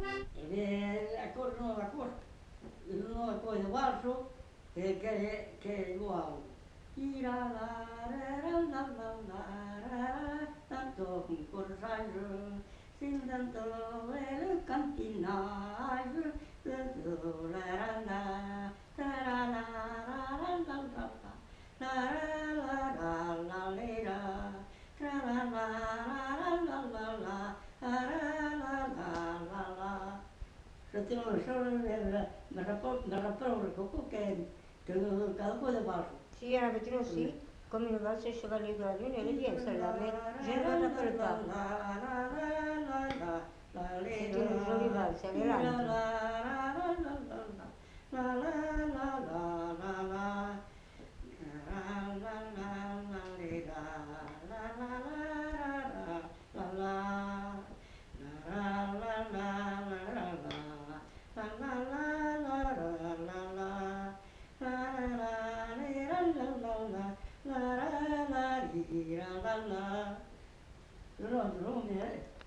La cosa, una cosa valso che è uguale. Tanto un corsaggio, sin tanto el cantinaggio, mi rapporto con che cada cosa valso. Si era vetro aussi, comme une valse chevalier de la lune, elle est bien celle-là, mais je ne me rappelle pas. C'est une jolie valse, elle est lente. No, no, no,